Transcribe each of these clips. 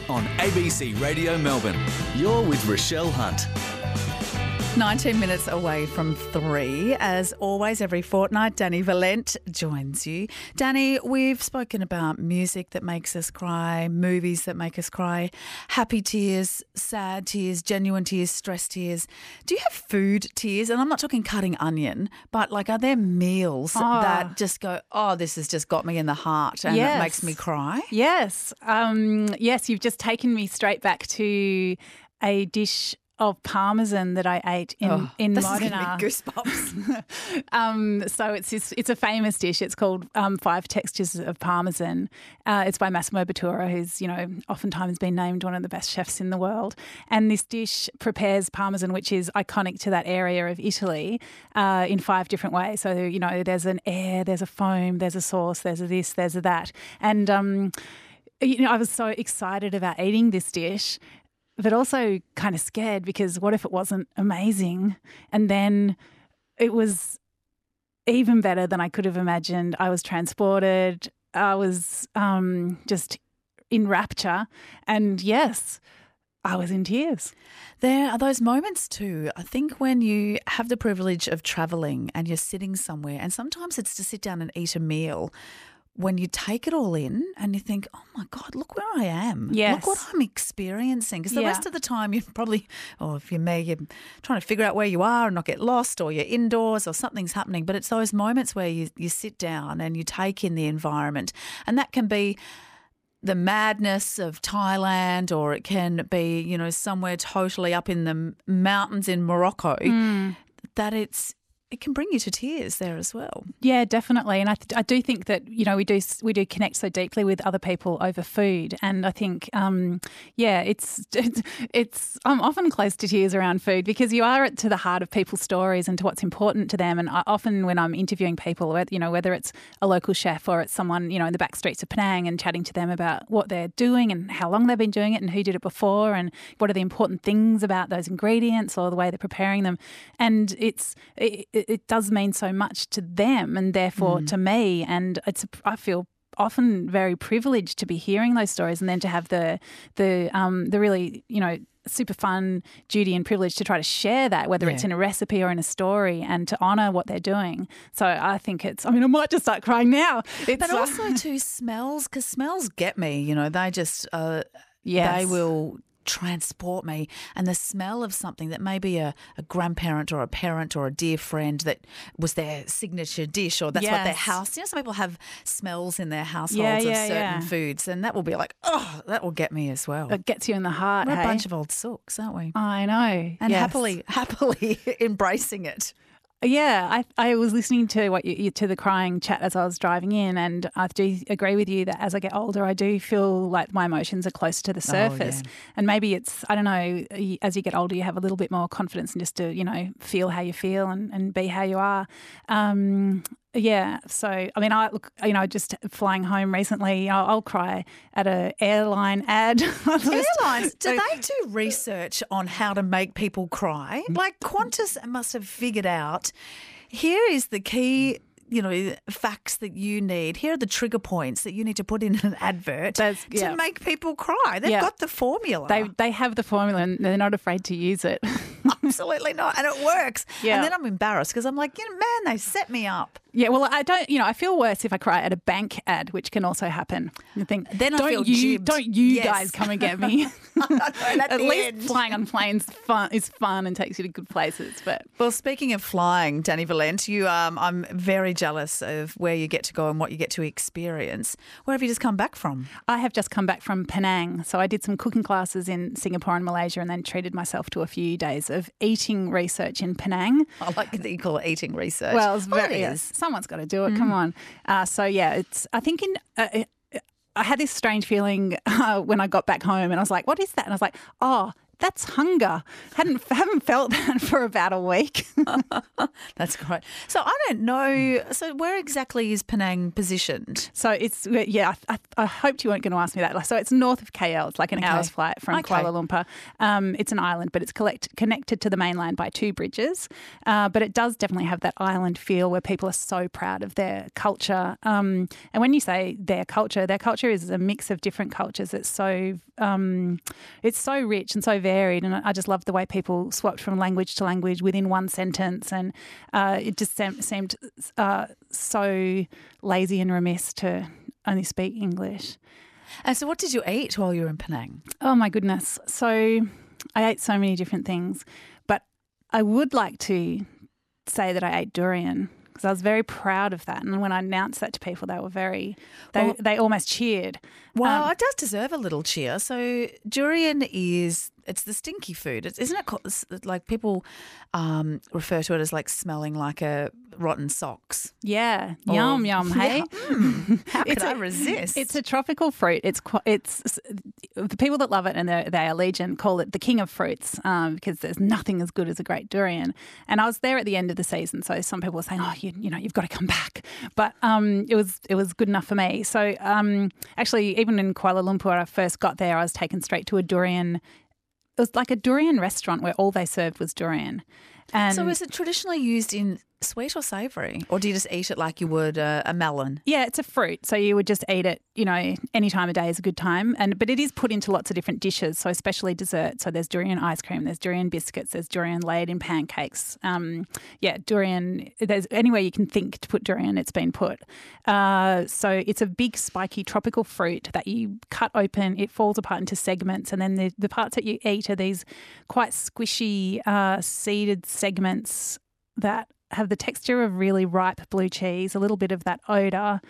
on ABC Radio Melbourne. You're with Rochelle Hunt. 19 minutes away from 3. As always, every fortnight, Danny Valent joins you. Danny, we've spoken about music that makes us cry, movies that make us cry, happy tears, sad tears, genuine tears, stress tears. Do you have food tears? And I'm not talking cutting onion, but are there meals that just go, this has just got me in the heart and it makes me cry? Yes. Yes, you've just taken me straight back to a dish of parmesan that I ate in Modena. This is giving me goosebumps. So it's a famous dish. It's called Five Textures of Parmesan. It's by Massimo Bottura, who's oftentimes been named one of the best chefs in the world. And this dish prepares parmesan, which is iconic to that area of Italy, in 5 different ways. So there's an air, there's a foam, there's a sauce, there's a this, there's a that, and I was so excited about eating this dish, but also kind of scared because what if it wasn't amazing? And then it was even better than I could have imagined. I was transported. I was just in rapture. And yes, I was in tears. There are those moments too, I think, when you have the privilege of travelling and you're sitting somewhere, and sometimes it's to sit down and eat a meal, when you take it all in and you think, oh, my God, look where I am. Yes. Look what I'm experiencing. Because the rest of the time you're probably, if you're me, you're trying to figure out where you are and not get lost, or you're indoors or something's happening. But it's those moments where you sit down and you take in the environment. And that can be the madness of Thailand, or it can be, somewhere totally up in the mountains in Morocco, that it can bring you to tears there as well. Yeah, definitely. And I do think that, we do connect so deeply with other people over food. And I think, it's I'm often close to tears around food because you are to the heart of people's stories and to what's important to them. And often when I'm interviewing people, whether it's a local chef or it's someone, in the back streets of Penang, and chatting to them about what they're doing and how long they've been doing it and who did it before and what are the important things about those ingredients or the way they're preparing them. And it does mean so much to them and therefore to me. And I feel often very privileged to be hearing those stories, and then to have the really, super fun duty and privilege to try to share that, whether it's in a recipe or in a story, and to honour what they're doing. So I think I might just start crying now. But also too smells, because smells get me, they just, they will transport me, and the smell of something that may be a grandparent or a parent or a dear friend that was their signature dish, or that's what their house, some people have smells in their households of certain foods, and that will be that will get me as well. It gets you in the heart. We're a bunch of old sooks, aren't we? I know. And happily embracing it. Yeah, I was listening to to the crying chat as I was driving in, and I do agree with you that as I get older, I do feel like my emotions are close to the surface. And maybe it's, I don't know, as you get older, you have a little bit more confidence in just to, feel how you feel and be how you are. So, I just flying home recently, I'll cry at an airline ad. Airlines, do they do research on how to make people cry? Qantas must have figured out, here is the key, facts that you need. Here are the trigger points that you need to put in an advert to make people cry. They've got the formula. They have the formula, and they're not afraid to use it. Absolutely not. And it works. Yeah. And then I'm embarrassed because I'm like, man, they set me up. Yeah, well, I don't, I feel worse if I cry at a bank ad, which can also happen. I think, then I feel jibbed. Don't you guys come and get me. At least flying on planes is fun and takes you to good places. But well, speaking of flying, Danny Valent, I'm very jealous of where you get to go and what you get to experience. Where have you just come back from? I have just come back from Penang. So I did some cooking classes in Singapore and Malaysia, and then treated myself to a few days of eating research in Penang. I like that you call it eating research. Well, it's it is. Someone's got to do it. Come on. I think I had this strange feeling when I got back home, and I was like, what is that? And I was like, That's hunger. Haven't felt that for about a week. That's great. So I don't know. So where exactly is Penang positioned? So it's, I hoped you weren't going to ask me that. So it's north of KL. It's like an hour's flight from Kuala Lumpur. It's an island, but it's connected to the mainland by 2 bridges. But it does definitely have that island feel where people are so proud of their culture. And when you say their culture is a mix of different cultures. It's so rich and so varied, and I just love the way people swapped from language to language within one sentence, and it just seemed so lazy and remiss to only speak English. And so what did you eat while you were in Penang? Oh my goodness. So I ate so many different things, but I would like to say that I ate durian, because I was very proud of that. And when I announced that to people, they were they almost cheered. Well, it does deserve a little cheer. So durian it's the stinky food. Isn't it like people refer to it as like smelling like a rotten socks? Yeah. Yum, hey? How could I resist? It's a tropical fruit. It's the people that love it and they are legion call it the king of fruits, because there's nothing as good as a great durian. And I was there at the end of the season, so some people were saying, oh, you've got to come back. But it was good enough for me. So actually, even in Kuala Lumpur, when I first got there, I was taken straight to a durian. It was like a durian restaurant where all they served was durian. And so is it traditionally used in sweet or savoury, or do you just eat it like you would a melon? Yeah, it's a fruit, so you would just eat it, any time of day is a good time. But it is put into lots of different dishes, so especially dessert. So there's durian ice cream, there's durian biscuits, there's durian laid in pancakes. Durian, there's anywhere you can think to put durian, it's been put. So it's a big spiky tropical fruit that you cut open, it falls apart into segments, and then the parts that you eat are these quite squishy seeded segments that have the texture of really ripe blue cheese, a little bit of that odour.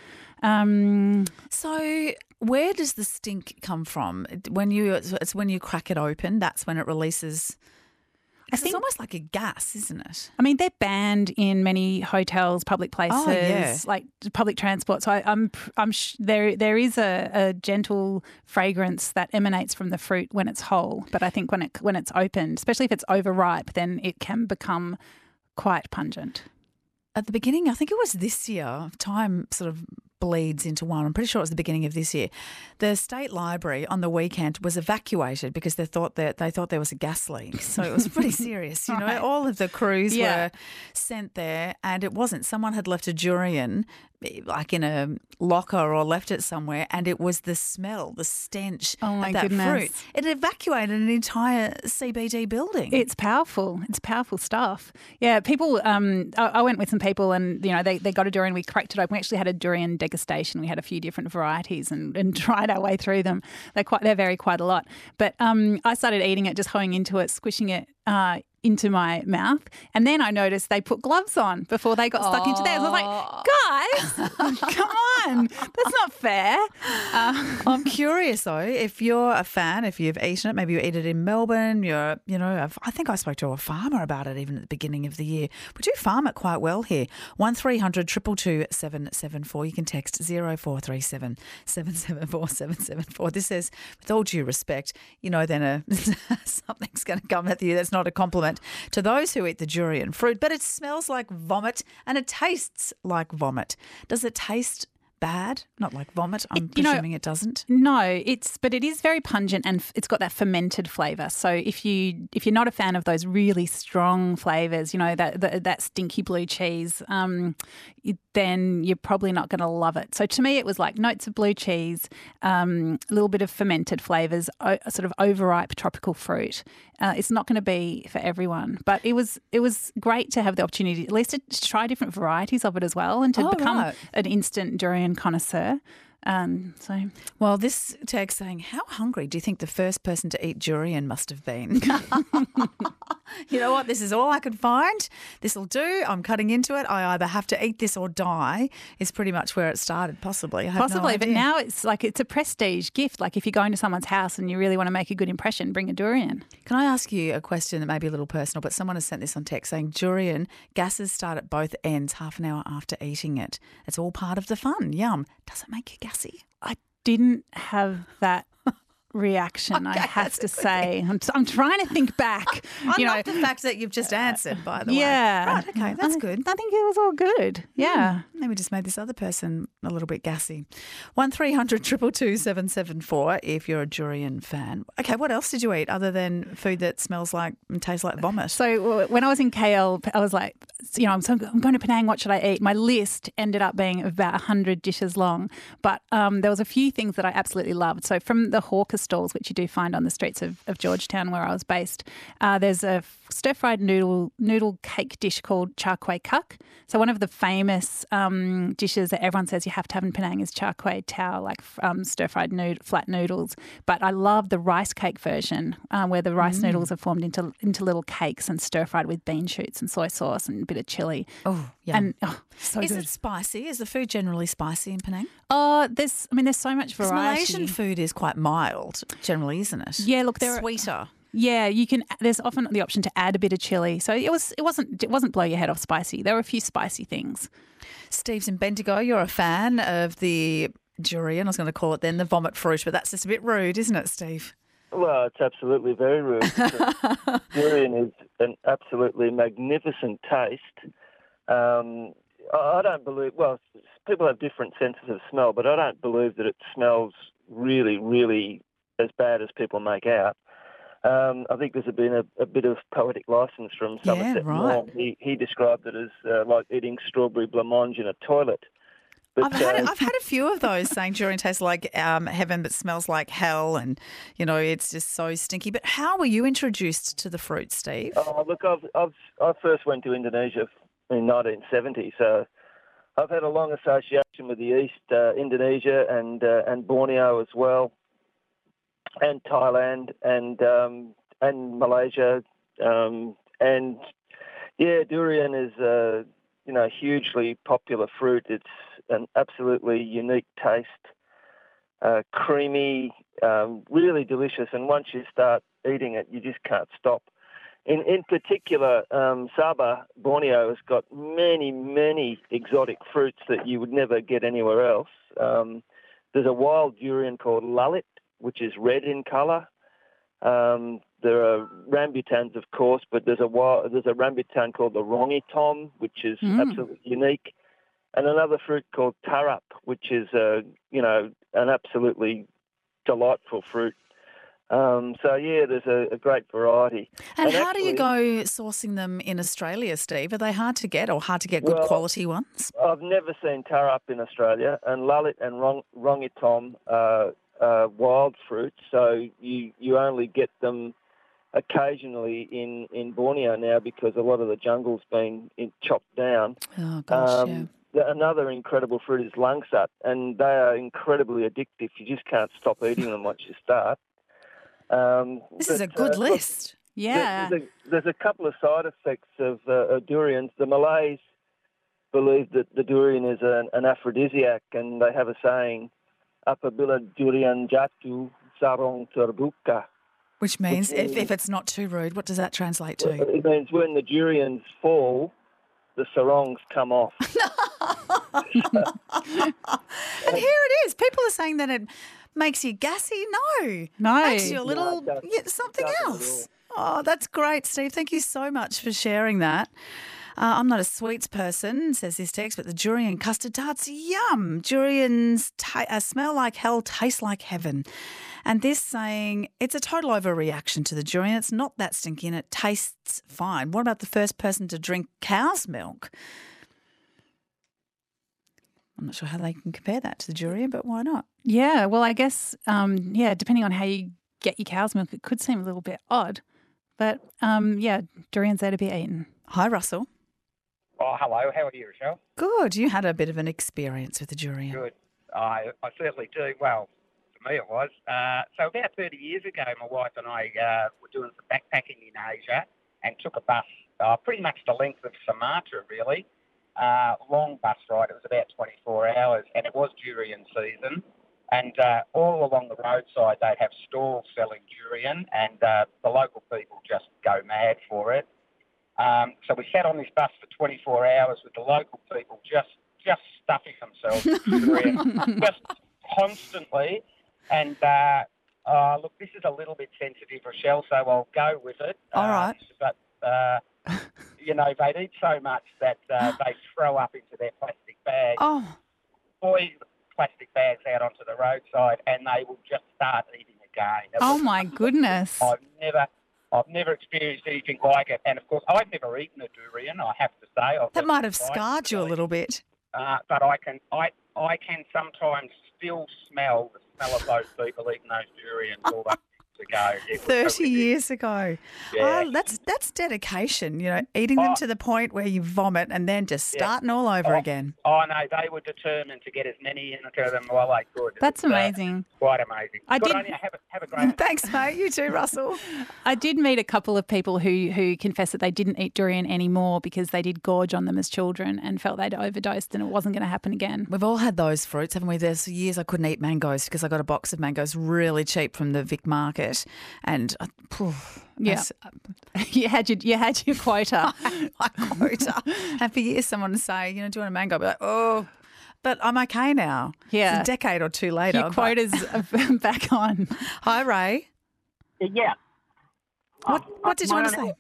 So where does the stink come from? It's when you crack it open, that's when it releases. It's almost like a gas, isn't it? I mean, they're banned in many hotels, public places, like public transport. So there is a gentle fragrance that emanates from the fruit when it's whole. But I think when it's opened, especially if it's overripe, then it can become quite pungent. At the beginning, I think it was this year, time sort of bleeds into one. I'm pretty sure it was the beginning of this year. The State Library on the weekend was evacuated because they thought there was a gas leak. So it was pretty serious. Right. All of the crews were sent there, and it wasn't. Someone had left a durian like in a locker or left it somewhere, and it was the smell, the stench of that fruit. It evacuated an entire CBD building. It's powerful. It's powerful stuff. Yeah, people. I went with some people, and they got a durian. We cracked it open. We actually had a durian degustation. We had a few different varieties and tried our way through them. They vary quite a lot. But I started eating it, just hoeing into it, squishing it into my mouth, and then I noticed they put gloves on before they got stuck into theirs. I was like, guys, come on, that's not fair. I'm curious though, if you're a fan, if you've eaten it, maybe you eat it in Melbourne. I think I spoke to a farmer about it even at the beginning of the year. We do farm it quite well here. 1300 222 774. You can text 0437 774 774. This says, with all due respect, then something's going to come at you that's not a compliment to those who eat the durian fruit, but it smells like vomit and it tastes like vomit. Does it taste bad? Not like vomit. I'm presuming it doesn't. No, but it is very pungent, and it's got that fermented flavour. So if you're not a fan of those really strong flavours, that stinky blue cheese, then you're probably not going to love it. So to me, it was like notes of blue cheese, a little bit of fermented flavours, sort of overripe tropical fruit. It's not going to be for everyone, but it was great to have the opportunity at least to try different varieties of it as well, and to become an instant durian connoisseur. Well, this text saying, how hungry do you think the first person to eat durian must have been? You know what? This is all I could find. This will do. I'm cutting into it. I either have to eat this or die is pretty much where it started, possibly. Possibly, but now it's a prestige gift. Like if you're going to someone's house and you really want to make a good impression, bring a durian. Can I ask you a question that may be a little personal, but someone has sent this on text saying durian, gases start at both ends half an hour after eating it. It's all part of the fun. Yum. Does it make you gassy? I didn't have that reaction, I Okay, have that's to a good say. I'm trying to think back. I love the fact that you've just answered, by the way. Yeah. Right, okay, that's good. I think it was all good. Yeah. Then we just made this other person a little bit gassy. 1300 222 774 if you're a durian fan. Okay, what else did you eat other than food that smells like and tastes like vomit? So when I was in KL, I was like, I'm going to Penang, what should I eat? My list ended up being about 100 dishes long, but there was a few things that I absolutely loved. So from the hawker stalls, which you do find on the streets of Georgetown where I was based, there's a stir-fried noodle cake dish called char kway kak. So one of the famous dishes that everyone says you have to have in Penang is char kway teow, like stir-fried flat noodles. But I love the rice cake version where the rice noodles are formed into little cakes and stir-fried with bean shoots and soy sauce and a bit of chilli. Oh, yeah. And so Is good. it spicy? Is the food generally spicy in Penang? There's so much Because variety. Malaysian food is quite mild, generally, isn't it? Yeah, look, sweeter. Yeah, you can. There's often the option to add a bit of chili, so it wasn't blow your head off spicy. There were a few spicy things. Steve's in Bendigo. You're a fan of the durian. I was going to call it then the vomit fruit, but that's just a bit rude, isn't it, Steve? Well, it's absolutely very rude. Durian is an absolutely magnificent taste. I don't believe, well, people have different senses of smell, but I don't believe that it smells really, really as bad as people make out. I think there's been a bit of poetic license from Somerset right. Maugham. He described it as like eating strawberry blancmange in a toilet. But, I've had a few of those saying durian tastes like heaven but smells like hell, and it's just so stinky. But how were you introduced to the fruit, Steve? Oh, look, I first went to Indonesia in 1970, so I've had a long association with the East, Indonesia and Borneo as well, and Thailand and Malaysia, and yeah, durian is hugely popular fruit. It's an absolutely unique taste, creamy, really delicious, and once you start eating it, you just can't stop. In particular, Sabah, Borneo has got many, many exotic fruits that you would never get anywhere else. There's a wild durian called lalit, which is red in colour. There are rambutans, of course, but there's a rambutan called the rongitom, which is absolutely unique, and another fruit called tarap, which is an absolutely delightful fruit. There's a great variety. And how do you go sourcing them in Australia, Steve? Are they hard to get or hard to get good quality ones? I've never seen tarap in Australia, and lalit and rongitom are wild fruits, so you only get them occasionally in Borneo now because a lot of the jungle's been chopped down. Oh, gosh, yeah. Another incredible fruit is langsat, and they are incredibly addictive. You just can't stop eating them once you start. This is a good list. Yeah. There's a couple of side effects of durians. The Malays believe that the durian is an aphrodisiac, and they have a saying, apabila durian jatuh, sarong terbuka. Which means, if it's not too rude, what does that translate to? It means when the durians fall, the sarongs come off. And here it is. People are saying that it makes you gassy. No. Makes you a little something else. Oh, that's great, Steve. Thank you so much for sharing that. I'm not a sweets person, says this text, but the durian custard tarts, yum. Durians smell like hell, taste like heaven. And this saying, it's a total overreaction to the durian. It's not that stinky and it tastes fine. What about the first person to drink cow's milk? I'm not sure how they can compare that to the durian, but why not? Yeah, well, I guess, depending on how you get your cow's milk, it could seem a little bit odd. But, durian's there to be eaten. Hi, Russell. Oh, hello. How are you, Rochelle? Good. You had a bit of an experience with the durian. Good. I certainly do. Well, for me it was. So about 30 years ago, my wife and I were doing some backpacking in Asia and took a bus pretty much the length of Sumatra, really. Long bus ride. It was about 24 hours, and it was durian season. And all along the roadside, they'd have stalls selling durian, and the local people just go mad for it. So we sat on this bus for 24 hours with the local people just stuffing themselves with durian, just constantly. And I Look, this is a little bit sensitive, Rochelle, so I'll go with it. All right. But, they'd eat so much that they throw up into their plastic bags. Oh, Boy, plastic bags out onto the roadside, and they will just start eating again. Oh, my goodness. I've never experienced anything like it, and of course, I've never eaten a durian. I have to say, that might have scarred you a little bit. But I can sometimes still smell the smell of those people eating those durians all those years ago. 30 years ago. Yeah. Oh, that's dedication, eating them to the point where you vomit and then just starting all over again. Oh, no, they were determined to get as many into them while they could. That's amazing. Quite amazing. Good on you. Have a great day. Thanks, mate. You too, Russell. I did meet a couple of people who confessed that they didn't eat durian anymore because they did gorge on them as children and felt they'd overdosed and it wasn't going to happen again. We've all had those fruits, haven't we? There's years I couldn't eat mangoes because I got a box of mangoes really cheap from the Vic Market. And yeah, you had your quota. My quota. And for years, someone would say, do you want a mango? I'd be like, oh, but I'm okay now. Yeah, it's a decade or two later. Your quota's back on. Hi, Ray. Yeah. What did you want to say?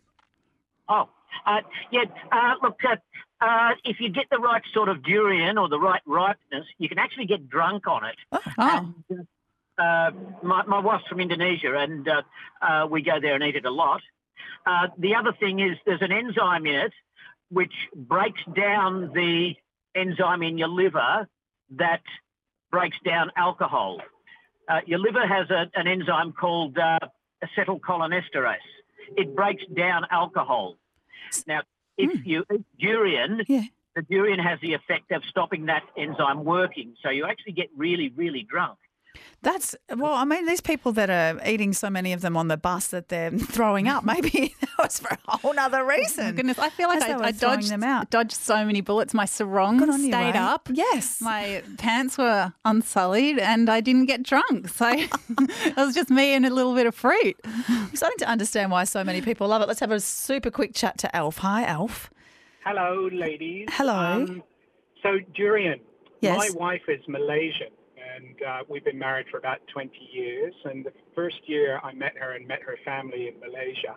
Look, if you get the right sort of durian or the right ripeness, you can actually get drunk on it. Oh. And, my wife's from Indonesia, and we go there and eat it a lot. The other thing is there's an enzyme in it which breaks down the enzyme in your liver that breaks down alcohol. Your liver has an enzyme called acetylcholinesterase. It breaks down alcohol. Now, if you eat durian, the durian has the effect of stopping that enzyme working, so you actually get really, really drunk. These people that are eating so many of them on the bus that they're throwing up, maybe that was for a whole other reason. Oh my goodness, I feel like I dodged so many bullets. My sarong stayed up. Yes. My pants were unsullied and I didn't get drunk. So it was just me and a little bit of fruit. I'm starting to understand why so many people love it. Let's have a super quick chat to Alf. Hi, Alf. Hello, ladies. Hello. So durian. Yes. My wife is Malaysian. And we've been married for about 20 years. And the first year I met her and met her family in Malaysia,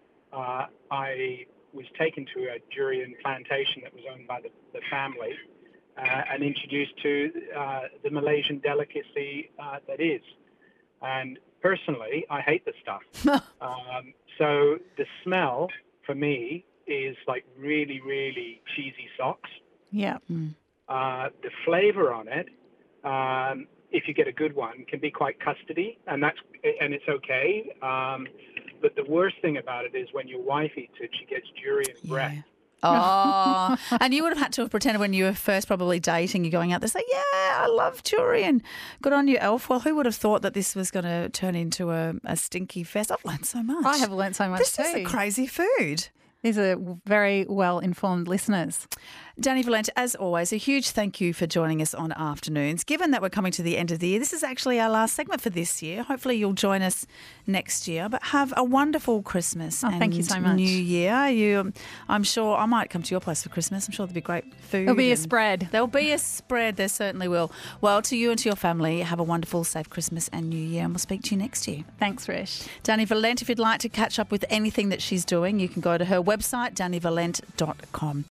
I was taken to a durian plantation that was owned by the family and introduced to the Malaysian delicacy that is. And personally, I hate the stuff. So the smell for me is like really, really cheesy socks. Yeah. The flavor on it, if you get a good one, can be quite custardy, and it's okay. But the worst thing about it is when your wife eats it, she gets durian breath. Oh, and you would have had to have pretended when you were first probably dating, you're going out there, say, yeah, I love durian. Good on you, Elf. Well, who would have thought that this was going to turn into a stinky fest? I've learned so much. I have learned so much This too. is a crazy food. These are very well-informed listeners. Danny Valente, as always, a huge thank you for joining us on Afternoons. Given that we're coming to the end of the year, this is actually our last segment for this year. Hopefully you'll join us next year. But have a wonderful Christmas and thank you so much. New Year. I'm sure I might come to your place for Christmas. I'm sure there'll be great food. There'll be a spread. There'll be a spread. There certainly will. Well, to you and to your family, have a wonderful, safe Christmas and New Year, and we'll speak to you next year. Thanks, Rish. Danny Valente, if you'd like to catch up with anything that she's doing, you can go to her website, dannyvalente.com.